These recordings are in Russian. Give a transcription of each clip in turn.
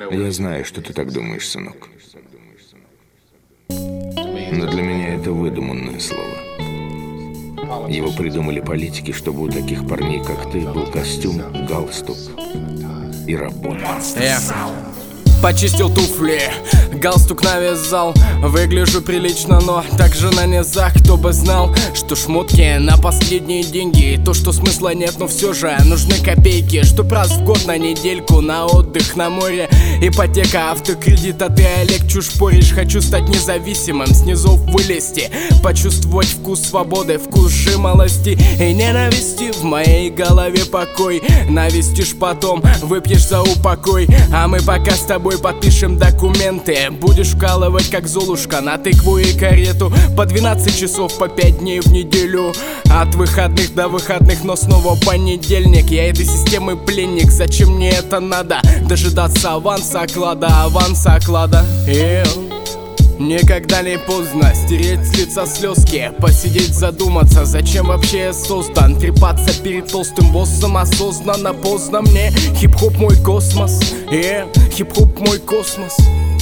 Я знаю, что ты так думаешь, сынок. Но для меня это выдуманное слово. Его придумали политики, чтобы у таких парней, как ты, был костюм, галстук и работа. Почистил туфли, галстук навязал. Выгляжу прилично, но также на низах. Кто бы знал, что шмотки на последние деньги. То, что смысла нет, но все же нужны копейки. Чтоб раз в год на недельку на отдых на море. Ипотека, автокредит, а ты, Олег, чушь поришь. Хочу стать независимым, снизу вылезти, почувствовать вкус свободы, вкус жимолости и ненависти. В моей голове покой, навестишь потом, выпьешь за упокой. А мы пока с тобой подпишем документы. Будешь вкалывать как Золушка на тыкву и карету. По 12 часов, по 5 дней в неделю. От выходных до выходных, но снова понедельник. Я этой системы пленник, зачем мне это надо? Дожидаться аванса оклада. Никогда не поздно стереть с лица слезки, посидеть, задуматься, зачем вообще я создан. Трепаться перед толстым боссом осознанно, поздно мне. Хип-хоп мой космос, хип-хоп мой космос.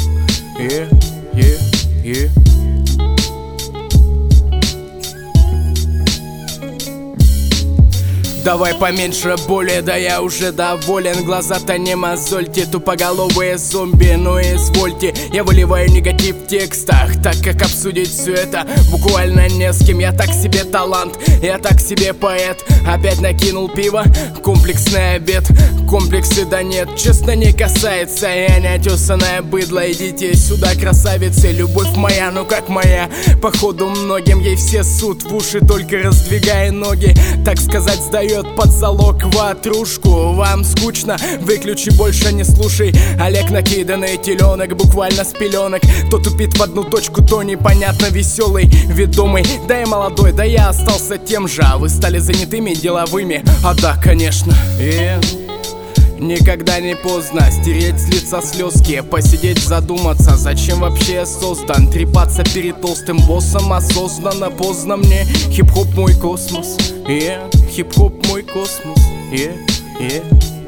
Давай поменьше боли, да я уже доволен. Глаза-то не мозольте, тупоголовые зомби, но извольте. Я выливаю негатив в текстах, так как обсудить все это буквально не с кем. Я так себе талант, я так себе поэт. Опять накинул пиво, комплексный обед. Комплексы да нет, честно не касается. Я неотесанное быдло, идите сюда, красавицы. Любовь моя, ну как моя. Походу многим ей все суд в уши, только раздвигая ноги. Так сказать, сдаю под залог ватрушку. Вам скучно? Выключи, больше не слушай. Олег накиданный теленок, буквально с пеленок. То тупит в одну точку, то непонятно веселый, ведомый. Да и молодой, да я остался тем же. А вы стали занятыми деловыми. А да, конечно. Никогда не поздно стереть с лица слезки, посидеть, задуматься, зачем вообще я создан. Трепаться перед толстым боссом осознанно, поздно мне. Хип-хоп мой космос, хип-хоп мой космос,